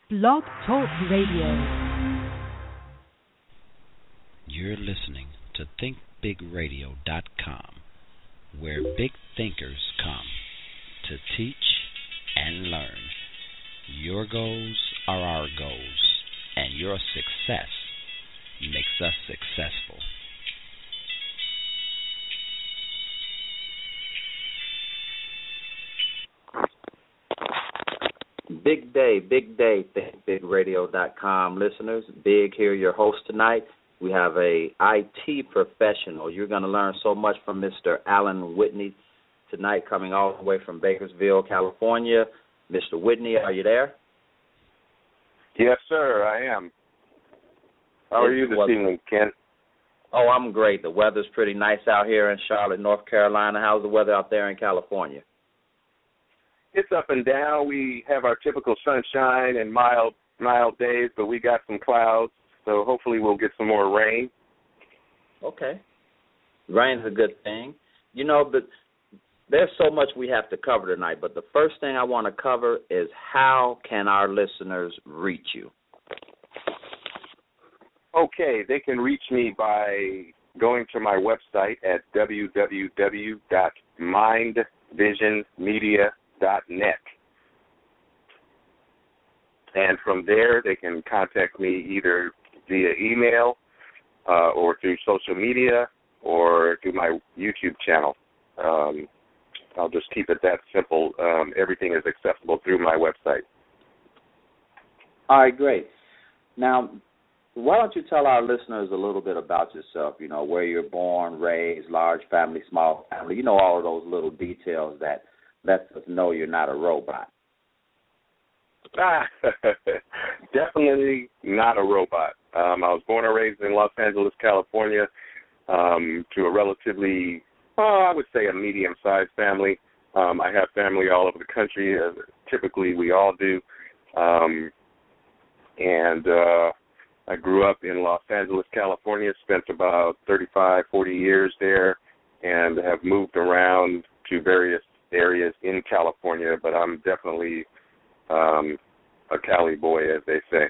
Blog Talk Radio. You're listening to ThinkBigRadio.com, where big thinkers come to teach and learn. Your goals are our goals, and your success makes us successful. Big day, ThinkBigRadio.com listeners. Big here, your host tonight. We have a IT professional. You're going to learn so much from Mr. Alan Whitney tonight, coming all the way from Bakersville, California. Mr. Whitney, are you there? Yes, sir, I am. How are you this evening, Ken? Oh, I'm great. The weather's pretty nice out here in Charlotte, North Carolina. How's the weather out there in California? It's up and down. We have our typical sunshine and mild days, but we got some clouds, so hopefully we'll get some more rain. Okay. Rain's a good thing. You know, but there's so much we have to cover tonight, but the first thing I want to cover is how can our listeners reach you? Okay, they can reach me by going to my website at www.mindvisionmedia.net. And from there, they can contact me either via email or through social media or through my YouTube channel. I'll just keep it that simple. Everything is accessible through my website. All right, great. Now, why don't you tell our listeners a little bit about yourself, you know, where you're born, raised, large family, small family, you know, all of those little details that lets us know you're not a robot. Definitely not a robot. I was born and raised in Los Angeles, California, to a relatively, I would say a medium-sized family. I have family all over the country. Typically, we all do. And I grew up in Los Angeles, California, spent about 35, 40 years there, and have moved around to various areas in California, but I'm definitely a Cali boy, as they say.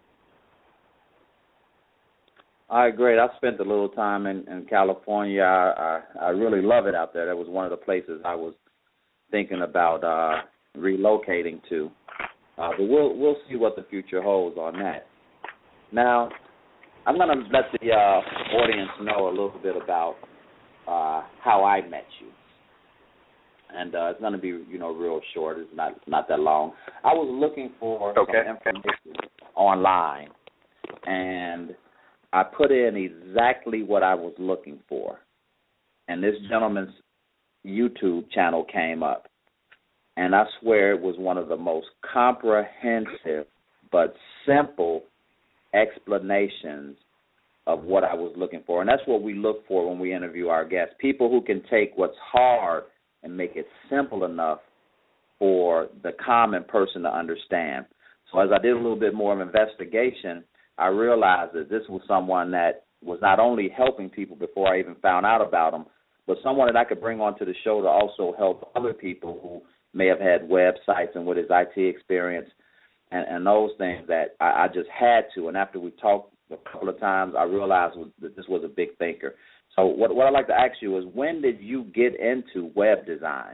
All right, great. I spent a little time in California. I really love it out there. That was one of the places I was thinking about relocating to. But we'll see what the future holds on that. Now, I'm going to let the audience know a little bit about how I met you. And it's going to be, you know, real short. It's not that long. I was looking for some information online, and I put in exactly what I was looking for. And this gentleman's YouTube channel came up. And I swear it was one of the most comprehensive but simple explanations of what I was looking for. And that's what we look for when we interview our guests, people who can take what's hard and make it simple enough for the common person to understand. So as I did a little bit more of investigation, I realized that this was someone that was not only helping people before I even found out about them, but someone that I could bring onto the show to also help other people who may have had websites and with his IT experience and those things that I just had to. And after we talked a couple of times, I realized that this was a big thinker. So what I'd like to ask you is, when did you get into web design?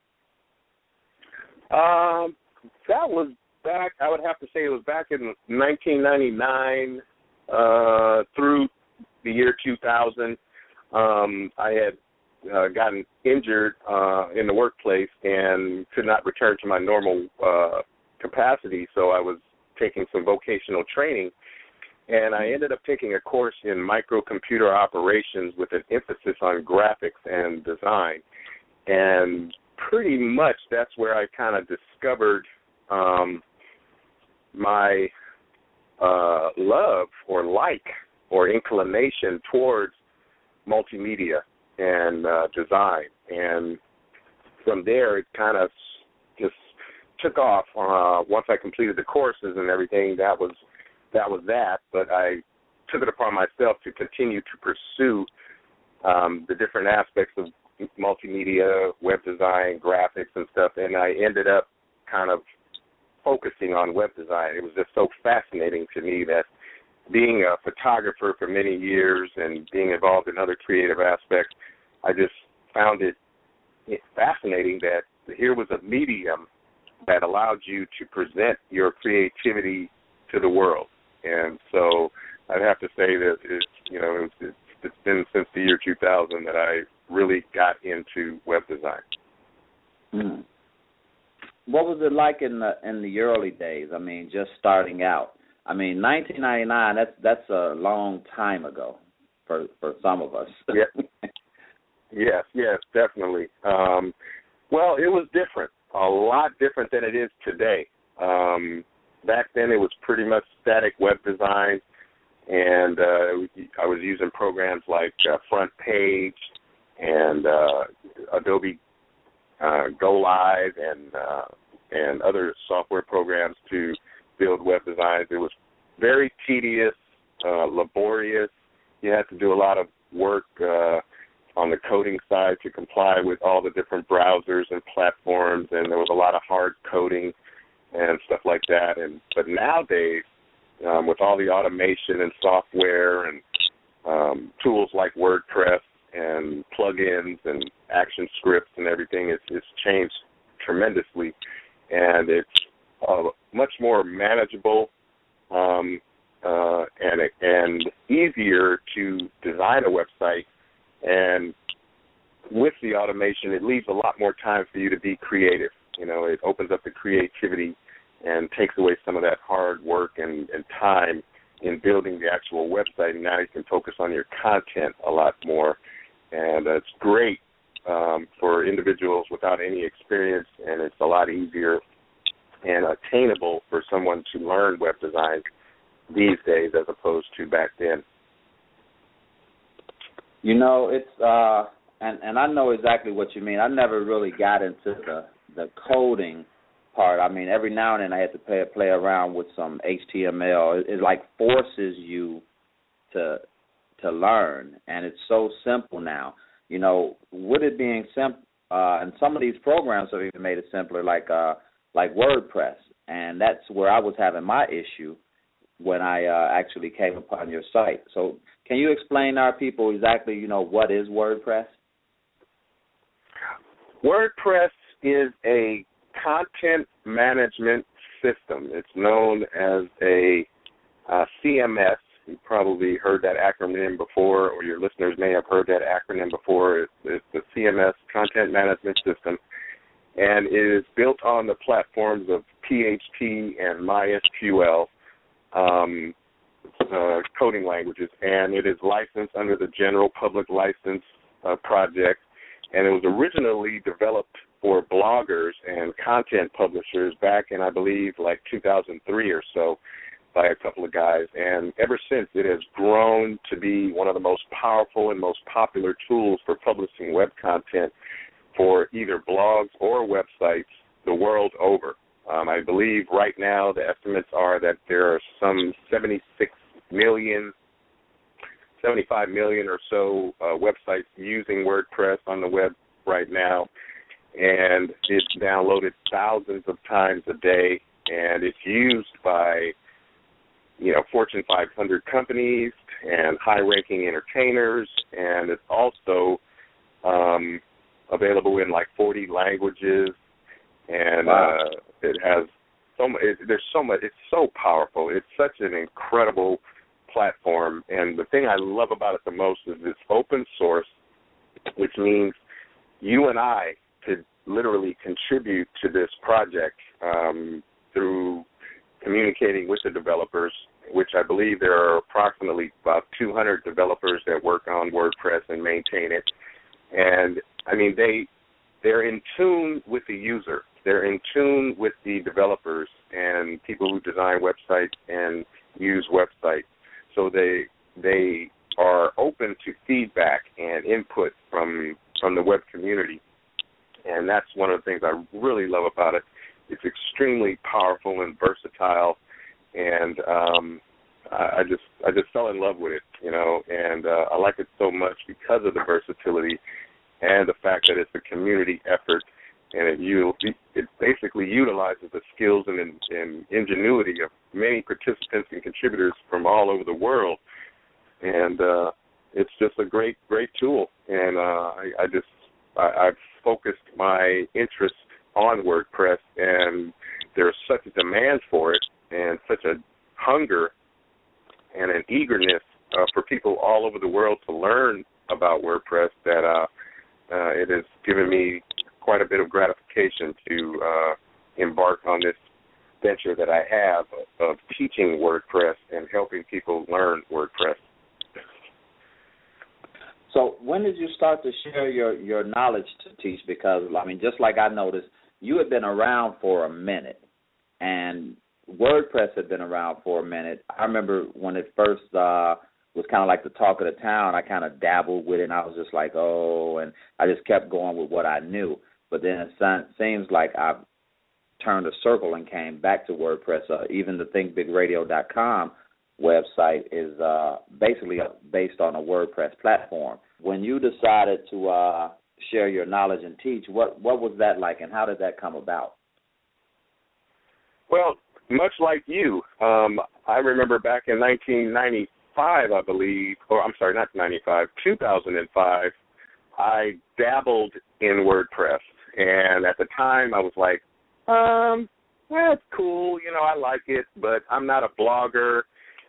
That was back, I would have to say it was back in 1999 through the year 2000. I had gotten injured in the workplace and could not return to my normal capacity, so I was taking some vocational training. And I ended up taking a course in microcomputer operations with an emphasis on graphics and design. And pretty much that's where I kind of discovered my love or inclination towards multimedia and design. And from there, it kind of just took off. Once I completed the courses and everything, that was that, but I took it upon myself to continue to pursue the different aspects of multimedia, web design, graphics and stuff, and I ended up kind of focusing on web design. It was just so fascinating to me that being a photographer for many years and being involved in other creative aspects, I just found it fascinating that here was a medium that allowed you to present your creativity to the world. And so I'd have to say that it's been since the year 2000 that I really got into web design. Mm. What was it like in the early days? I mean, just starting out. I mean, 1999. That's a long time ago for some of us. Yeah. Yes, definitely. Well, it was different, a lot different than it is today. Back then, it was pretty much static web design, and I was using programs like Front Page and Adobe Go Live and other software programs to build web designs. It was very tedious, laborious. You had to do a lot of work on the coding side to comply with all the different browsers and platforms, and there was a lot of hard coding and stuff like that. But nowadays, with all the automation and software and tools like WordPress and plugins and action scripts and everything, it's changed tremendously, and it's much more manageable and easier to design a website. And with the automation, it leaves a lot more time for you to be creative. It opens up the creativity and takes away some of that hard work and time in building the actual website. And now you can focus on your content a lot more. And it's great for individuals without any experience, and it's a lot easier and attainable for someone to learn web design these days as opposed to back then. It's and I know exactly what you mean. I never really got into the coding part. I mean, every now and then I had to play around with some HTML. It like forces you to learn, and it's so simple now. With it being simple, and some of these programs have even made it simpler, like WordPress, and that's where I was having my issue when I actually came upon your site. So can you explain to our people exactly, what is WordPress? WordPress is a content management system. It's known as a CMS. You probably heard that acronym before, or your listeners may have heard that acronym before. It's the CMS, Content Management System, and it is built on the platforms of PHP and MySQL coding languages, and it is licensed under the General Public License Project, and it was originally developed for bloggers and content publishers back in, I believe, like 2003 or so by a couple of guys, and ever since it has grown to be one of the most powerful and most popular tools for publishing web content for either blogs or websites the world over. I believe right now the estimates are that there are some 75 million or so websites using WordPress on the web right now, and it's downloaded thousands of times a day, and it's used by Fortune 500 companies and high-ranking entertainers, and it's also available in like 40 languages, and wow. It has so much. There's so much. It's so powerful. It's such an incredible platform, and the thing I love about it the most is it's open source, which means you and I could literally contribute to this project through communicating with the developers, which I believe there are approximately about 200 developers that work on WordPress and maintain it. And, I mean, they're in tune with the user. They're in tune with the developers and people who design websites and use websites. So they are open to feedback and input from the web community. And that's one of the things I really love about it. It's extremely powerful and versatile, and I just fell in love with it, and I like it so much because of the versatility and the fact that it's a community effort, and it basically utilizes the skills and ingenuity of many participants and contributors from all over the world. And it's just a great tool. And I've focused my interest on WordPress, and there's such a demand for it and such a hunger and an eagerness for people all over the world to learn about WordPress that it has given me quite a bit of gratification to embark on this venture that I have of teaching WordPress and helping people learn WordPress. So when did you start to share your knowledge to teach? Because, I mean, just like I noticed, you had been around for a minute, and WordPress had been around for a minute. I remember when it first was kind of like the talk of the town, I kind of dabbled with it, and I was just like, oh, and I just kept going with what I knew. But then it seems like I've turned a circle and came back to WordPress. Even the thinkbigradio.com website is basically based on a WordPress platform. When you decided to share your knowledge and teach, what was that like, and how did that come about? Well, much like you, I remember back in 1995, I believe, or I'm sorry, not 95, 2005, I dabbled in WordPress. And at the time, I was like, well, it's cool, you know, I like it, but I'm not a blogger.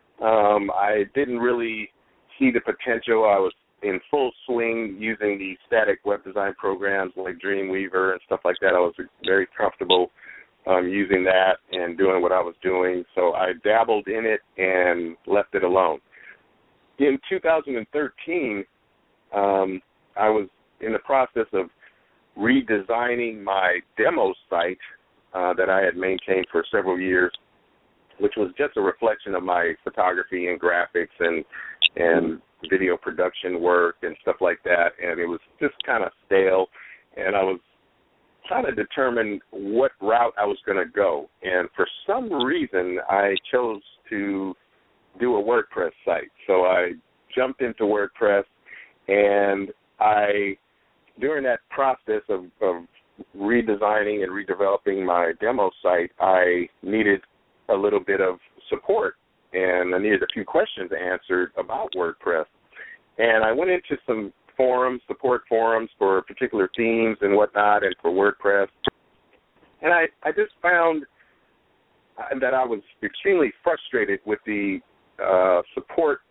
I didn't really see the potential. I was in full swing using the static web design programs like Dreamweaver and stuff like that. I was very comfortable using that and doing what I was doing. So I dabbled in it and left it alone. In 2013, I was in the process of redesigning my demo site that I had maintained for several years, which was just a reflection of my photography and graphics and video production work and stuff like that. And it was just kind of stale, and I was trying to determine what route I was going to go. And for some reason, I chose to do a WordPress site. So I jumped into WordPress, and during that process of redesigning and redeveloping my demo site, I needed a little bit of support, and I needed a few questions answered about WordPress. And I went into some forums, support forums for particular themes and whatnot, and for WordPress. And I just found that I was extremely frustrated with the support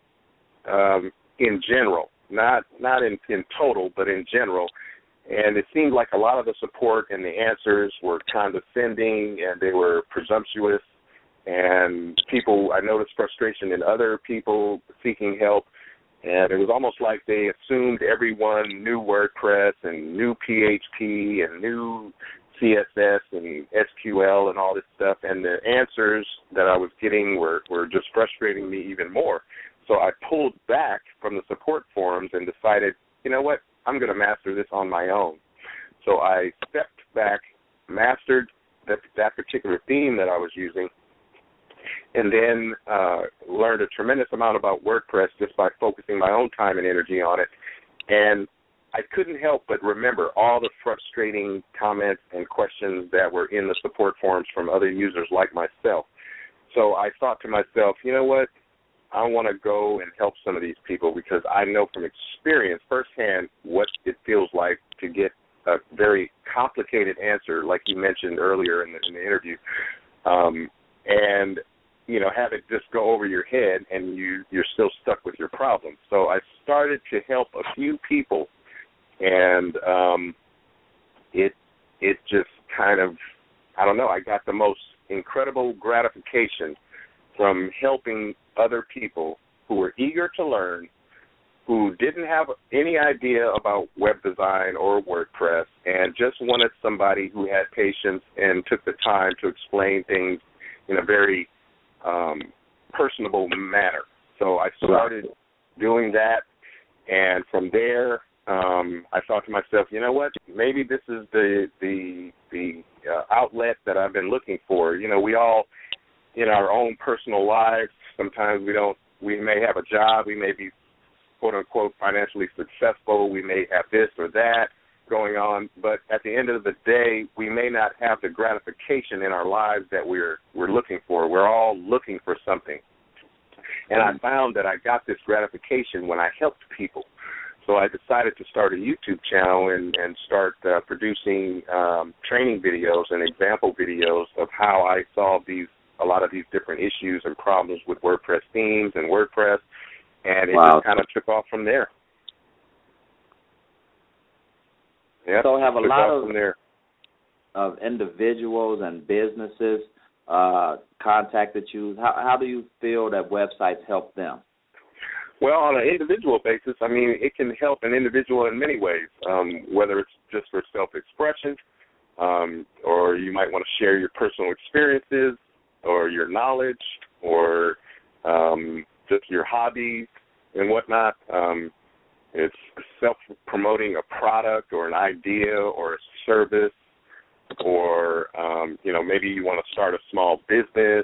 in general, not in total, but in general. And it seemed like a lot of the support and the answers were condescending, and they were presumptuous. And I noticed frustration in other people seeking help. And it was almost like they assumed everyone knew WordPress and knew PHP and knew CSS and SQL and all this stuff. And the answers that I was getting were just frustrating me even more. So I pulled back from the support forums and decided, you know what, I'm going to master this on my own. So I stepped back, mastered that particular theme that I was using, and then learned a tremendous amount about WordPress just by focusing my own time and energy on it. And I couldn't help but remember all the frustrating comments and questions that were in the support forums from other users like myself. So I thought to myself, you know what, I want to go and help some of these people, because I know from experience firsthand what it feels like to get a very complicated answer, like you mentioned earlier in the interview, and you know, have it just go over your head, and you're still stuck with your problem. So I started to help a few people, and it just kind of, I don't know, I got the most incredible gratification from helping other people who were eager to learn, who didn't have any idea about web design or WordPress, and just wanted somebody who had patience and took the time to explain things in a very personable manner. So I started doing that, and from there, I thought to myself, you know what, maybe this is the outlet that I've been looking for. You know, we all, in our own personal lives, sometimes we may have a job, we may be, quote unquote, financially successful, we may have this or that, going on, but at the end of the day, we may not have the gratification in our lives that we're looking for. We're all looking for something. And I found that I got this gratification when I helped people. So I decided to start a YouTube channel and start producing training videos and example videos of how I solve a lot of these different issues and problems with WordPress themes and WordPress, and it just kind of took off from there. Yeah, so have a lot of individuals and businesses contacted you. How do you feel that websites help them? Well, on an individual basis, I mean, it can help an individual in many ways, whether it's just for self-expression, or you might want to share your personal experiences or your knowledge or just your hobbies and whatnot. It's self-promoting a product or an idea or a service, or, maybe you want to start a small business.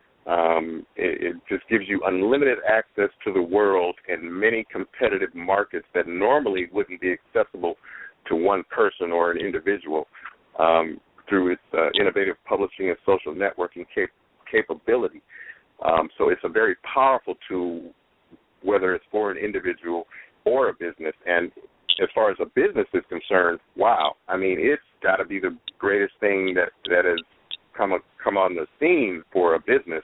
It just gives you unlimited access to the world in many competitive markets that normally wouldn't be accessible to one person or an individual through its innovative publishing and social networking capability. So it's a very powerful tool, whether it's for an individual or a business. And as far as a business is concerned, wow, I mean, it's got to be the greatest thing that has come on the scene for a business.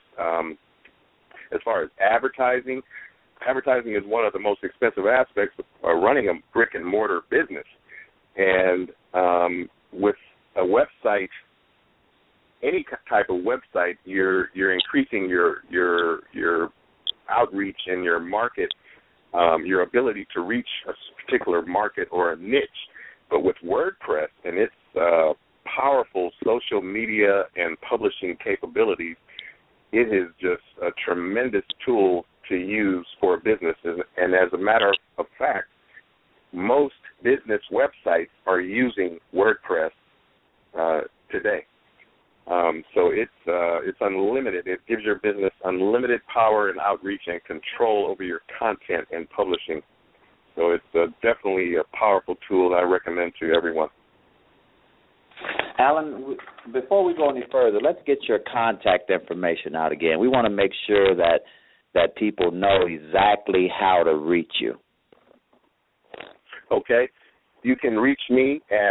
As far as advertising is one of the most expensive aspects of running a brick-and-mortar business. And with a website, any type of website, you're increasing your outreach and your market, your ability to reach a particular market or a niche. But with WordPress and its powerful social media and publishing capabilities, it is just a tremendous tool to use for businesses. And as a matter of fact, most business websites are using WordPress today. So it's unlimited. It gives your business unlimited power and outreach and control over your content and publishing. So it's definitely a powerful tool that I recommend to everyone. Alan, before we go any further, let's get your contact information out again. We want to make sure that people know exactly how to reach you. Okay. You can reach me at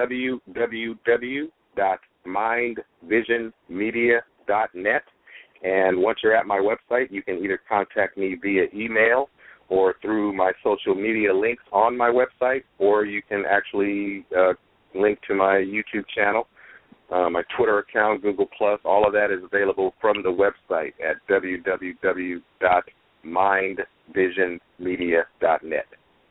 www.mindvisionmedia.net. And once you're at my website, you can either contact me via email or through my social media links on my website, or you can actually link to my YouTube channel, my Twitter account, Google+. All of that is available from the website at www.mindvisionmedia.net.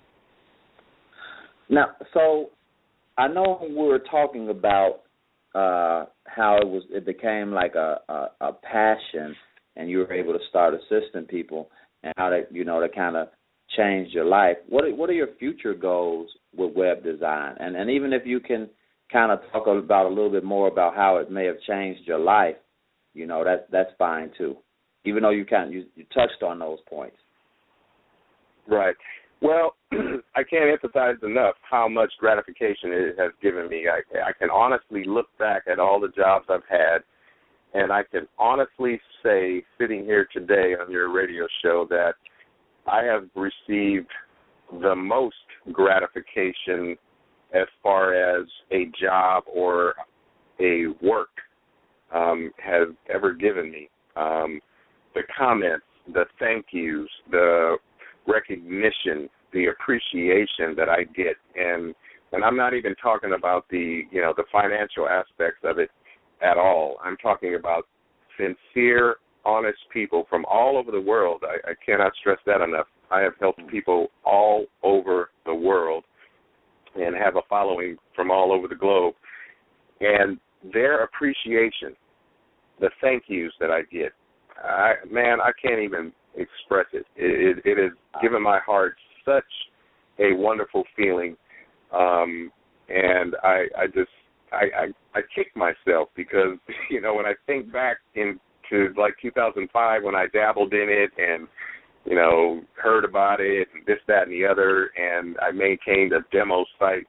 Now, so I know we were talking about how it became like a passion, and you were able to start assisting people, and how that kind of changed your life. What are your future goals with web design? And even if you can kind of talk about a little bit more about how it may have changed your life, that's fine too. Even though you touched on those points. Right. Well, I can't emphasize enough how much gratification it has given me. I can honestly look back at all the jobs I've had, and I can honestly say, sitting here today on your radio show, that I have received the most gratification as far as a job or a work has ever given me. The comments, the thank yous, the recognition, the appreciation that I get, and I'm not even talking about the financial aspects of it at all. I'm talking about sincere, honest people from all over the world. I cannot stress that enough. I have helped people all over the world and have a following from all over the globe. And their appreciation, the thank yous that I get, I can't even express it. It has given my heart such a wonderful feeling. And I kick myself because, when I think back into like 2005 when I dabbled in it and, heard about it and this, that, and the other, and I maintained a demo site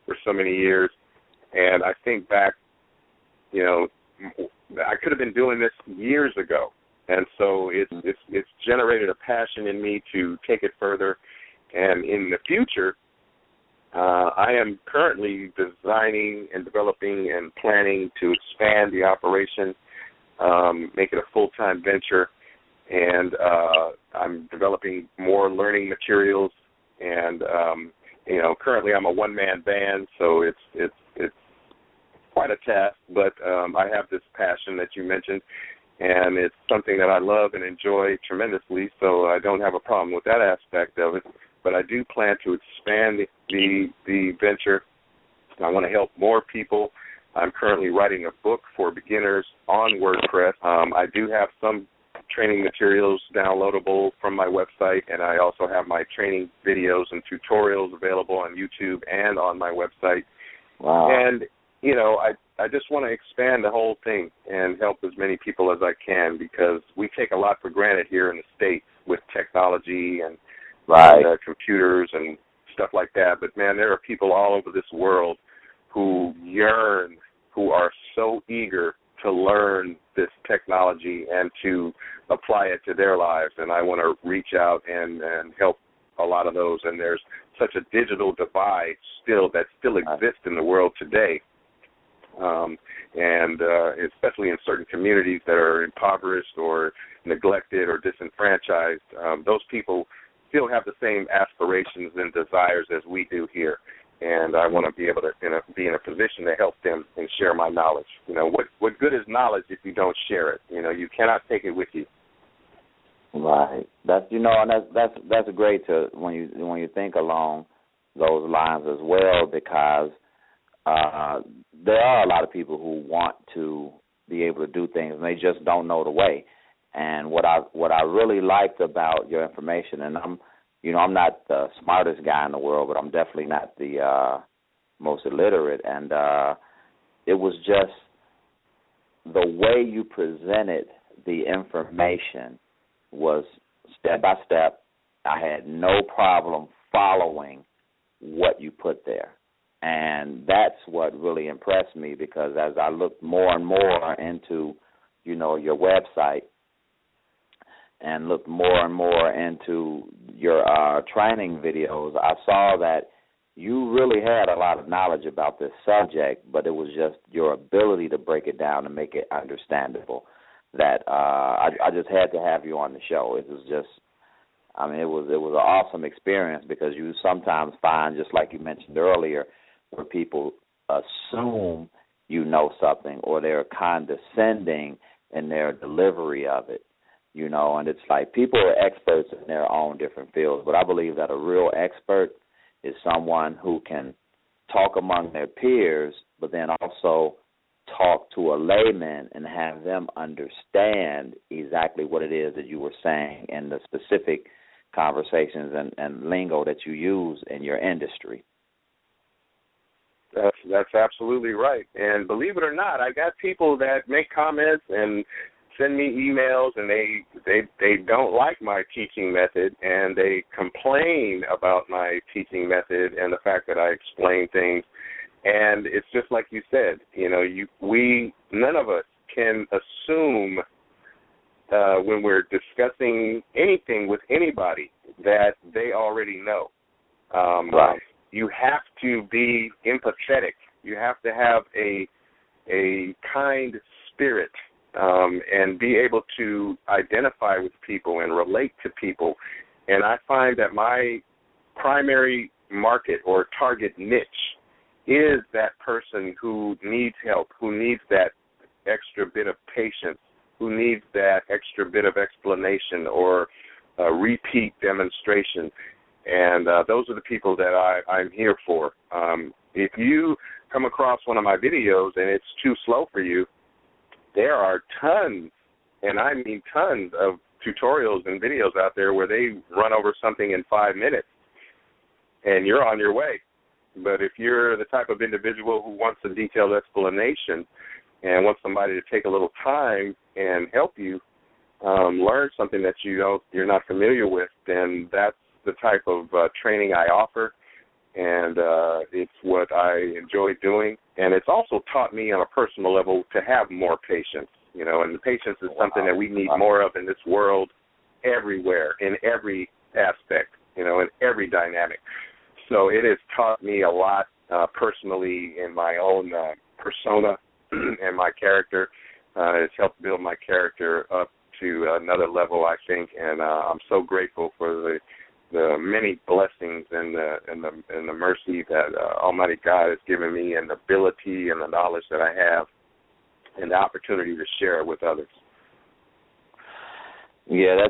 for so many years, and I think back, you know, I could have been doing this years ago, and so it's generated a passion in me to take it further. And in the future, I am currently designing and developing and planning to expand the operation, make it a full-time venture, and I'm developing more learning materials. And you know, currently I'm a one-man band, so it's quite a task, but I have this passion that you mentioned, and it's something that I love and enjoy tremendously, so I don't have a problem with that aspect of it. But I do plan to expand the venture. I want to help more people. I'm currently writing a book for beginners on WordPress. I do have some training materials downloadable from my website, and I also have my training videos and tutorials available on YouTube and on my website. Wow. And, you know, I just want to expand the whole thing and help as many people as I can, because we take a lot for granted here in the States with technology and computers and stuff like that. But, man, there are people all over this world who yearn, who are so eager to learn this technology and to apply it to their lives. And I want to reach out and help a lot of those. And there's such a digital divide that still exists in the world today. And especially in certain communities that are impoverished or neglected or disenfranchised, those people still have the same aspirations and desires as we do here. And I want to be able to be in a position to help them and share my knowledge. You know, what good is knowledge if you don't share it? You know, you cannot take it with you. Right. That's, you know, and that's great to when you think along those lines as well, because there are a lot of people who want to be able to do things and they just don't know the way. And what I really liked about your information, and I'm not the smartest guy in the world, but I'm definitely not the most illiterate. And it was just the way you presented the information was step by step. I had no problem following what you put there. And that's what really impressed me, because as I looked more and more into, you know, your website and looked more and more into your training videos, I saw that you really had a lot of knowledge about this subject, but it was just your ability to break it down and make it understandable that I just had to have you on the show. It was just, I mean, it was an awesome experience, because you sometimes find, just like you mentioned earlier, where people assume you know something or they're condescending in their delivery of it, you know, and it's like people are experts in their own different fields, but I believe that a real expert is someone who can talk among their peers, but then also talk to a layman and have them understand exactly what it is that you were saying in the specific conversations and lingo that you use in your industry. That's absolutely right. And believe it or not, I got people that make comments and send me emails, and they don't like my teaching method, and they complain about my teaching method and the fact that I explain things. And it's just like you said, you know, none of us can assume when we're discussing anything with anybody that they already know. Right. You have to be empathetic. You have to have a kind spirit and be able to identify with people and relate to people. And I find that my primary market or target niche is that person who needs help, who needs that extra bit of patience, who needs that extra bit of explanation or repeat demonstration. And those are the people that I'm here for. If you come across one of my videos and it's too slow for you, there are tons, and I mean tons, of tutorials and videos out there where they run over something in 5 minutes, and you're on your way. But if you're the type of individual who wants a detailed explanation and wants somebody to take a little time and help you learn something that you're not familiar with, then that's the type of training I offer. and it's what I enjoy doing. And it's also taught me on a personal level to have more patience, you know, and patience is something that we need more of in this world everywhere, in every aspect, you know, in every dynamic. So it has taught me a lot personally in my own persona and my character. It's helped build my character up to another level, I think, and I'm so grateful for the many blessings and the mercy that Almighty God has given me, and the ability and the knowledge that I have, and the opportunity to share it with others. Yeah,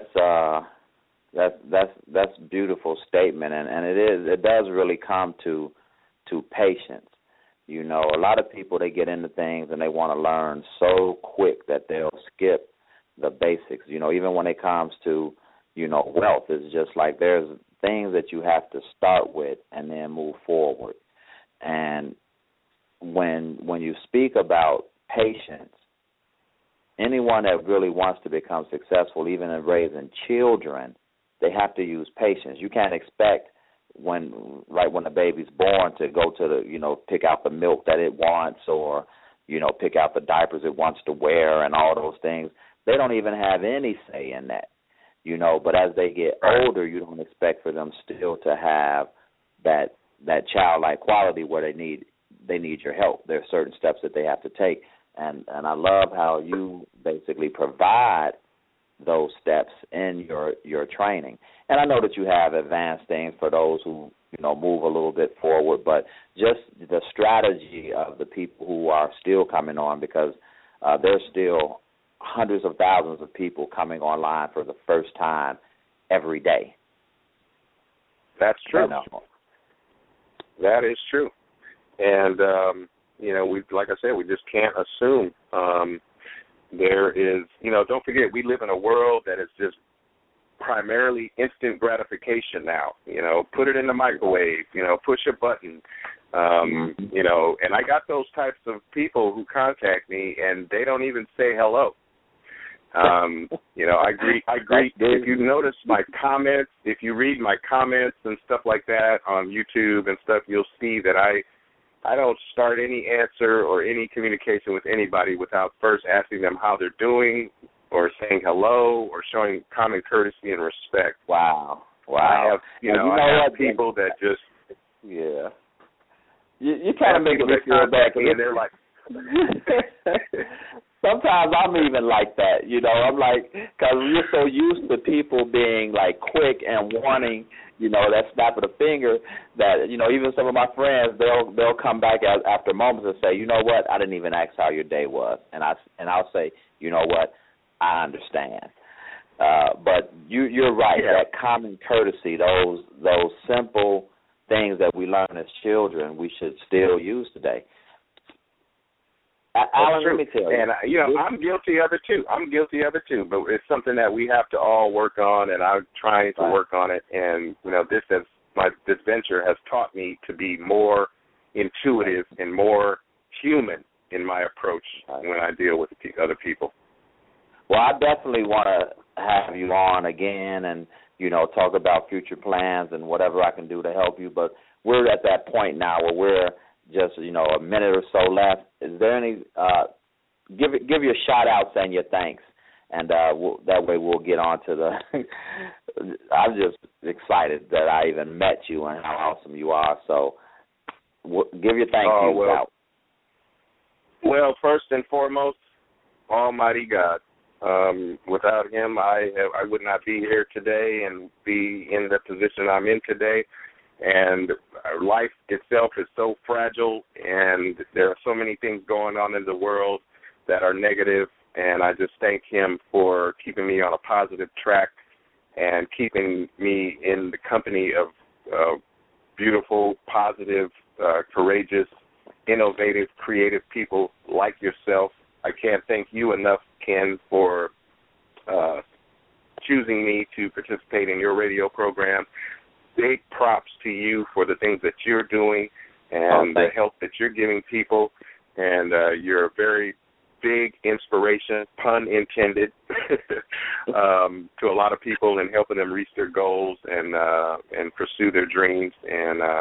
that's a beautiful statement, and it does really come to patience. You know, a lot of people, they get into things and they want to learn so quick that they'll skip the basics. You know, even when it comes to, you know, wealth, it's just like there's things that you have to start with and then move forward. And when you speak about patience, anyone that really wants to become successful, even in raising children, they have to use patience. You can't expect when the baby's born to go to the, you know, pick out the milk that it wants, or, you know, pick out the diapers it wants to wear and all those things. They don't even have any say in that, you know. But as they get older, you don't expect for them still to have that childlike quality where they need your help. There are certain steps that they have to take, and I love how you basically provide those steps in your training. And I know that you have advanced things for those who, you know, move a little bit forward, but just the strategy of the people who are still coming on, because there's still hundreds of thousands of people coming online for the first time every day. That's true. That is true. And, you know, like I said, we just can't assume. There is, you know, don't forget, we live in a world that is just primarily instant gratification now. You know, put it in the microwave, you know, push a button, you know, and I got those types of people who contact me and they don't even say hello. You know, I agree. If you notice my comments, if you read my comments and stuff like that on YouTube and stuff, you'll see that I don't start any answer or any communication with anybody without first asking them how they're doing, or saying hello, or showing common courtesy and respect. Wow. I have, I have people that just... Yeah. You kind of make me feel bad. And they're like... Sometimes I'm even like that, you know. I'm like, because we're so used to people being, like, quick and wanting, you know, that snap of the finger that, you know, even some of my friends, they'll come back after moments and say, you know what, I didn't even ask how your day was. And I'll say, you know what, I understand. But you're right, that common courtesy, those simple things that we learn as children, we should still use today. Alan, let me tell you. And, you know, I'm guilty of it, too. But it's something that we have to all work on, and I'm trying to work on it. And, you know, this venture has taught me to be more intuitive and more human in my approach when I deal with other people. Well, I definitely want to have you on again and, you know, talk about future plans and whatever I can do to help you. But we're at that point now where we're just, you know, a minute or so left. Is there any, give your shout-outs and your thanks, and that way we'll get on to the, I'm just excited that I even met you and how awesome you are. So give your thank yous out. Well, first and foremost, Almighty God. Without him, I would not be here today and be in the position I'm in today. And life itself is so fragile, and there are so many things going on in the world that are negative, and I just thank him for keeping me on a positive track and keeping me in the company of beautiful, positive, courageous, innovative, creative people like yourself. I can't thank you enough, Ken, for choosing me to participate in your radio program. Big props to you for the things that you're doing and the help that you're giving people. And you're a very big inspiration, pun intended, to a lot of people in helping them reach their goals and pursue their dreams. And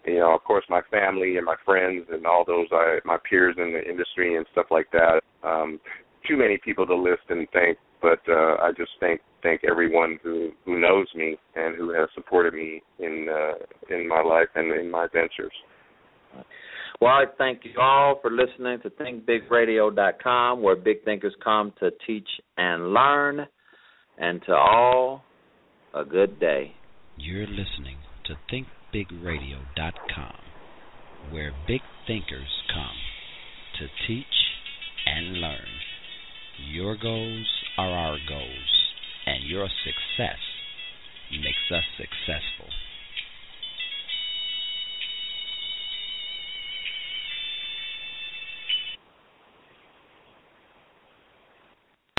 of course, my family and my friends and all those, my peers in the industry and stuff like that. Too many people to list and thank, but I just thank everyone who knows me and who has supported me in my life and in my ventures. Well, I thank you all for listening to ThinkBigRadio.com, where big thinkers come to teach and learn. And to all, a good day. You're listening to ThinkBigRadio.com, where big thinkers come to teach and learn. Your goals are our goals, and your success makes us successful.